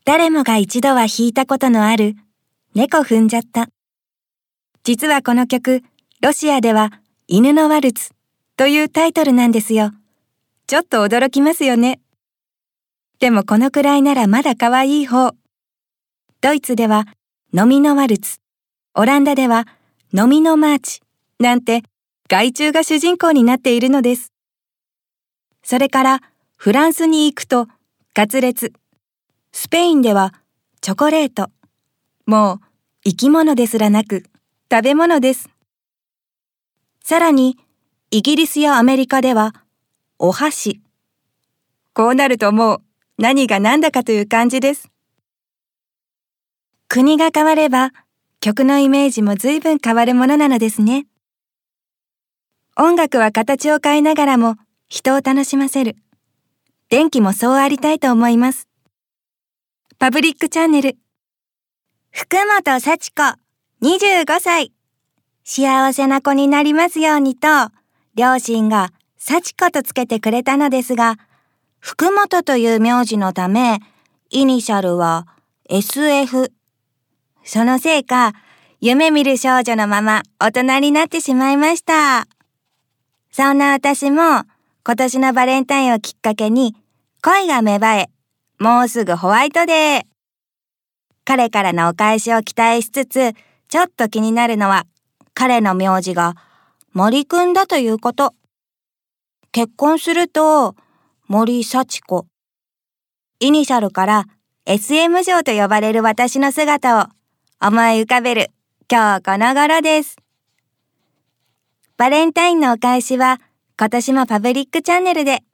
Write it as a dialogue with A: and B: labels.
A: 誰もが一度は弾いたことのある猫踏んじゃった。実はこの曲、ロシアでは犬のワルツというタイトルなんですよ。ちょっと驚きますよね。でもこのくらいならまだ可愛い方。ドイツでは飲みのワルツ、オランダでは飲みのマーチなんて害虫が主人公になっているのです。それからフランスに行くとカツレツ、スペインではチョコレート。もう生き物ですらなく食べ物です。さらにイギリスやアメリカではお箸。こうなるともう何が何だかという感じです。国が変われば曲のイメージも随分変わるものなのですね。音楽は形を変えながらも人を楽しませる。電気もそうありたいと思います。パブリックチャンネル。福本幸子、25歳。幸せな子になりますようにと、両親が幸子とつけてくれたのですが、福本という名字のため、イニシャルは SF。そのせいか、夢見る少女のまま大人になってしまいました。そんな私も、今年のバレンタインをきっかけに、恋が芽生え、もうすぐホワイトデー。彼からのお返しを期待しつつ、ちょっと気になるのは、彼の名字が森くんだということ。結婚すると、森幸子。イニシャルから SM 嬢と呼ばれる私の姿を思い浮かべる今日この頃です。バレンタインのお返しは今年もパブリックチャンネルで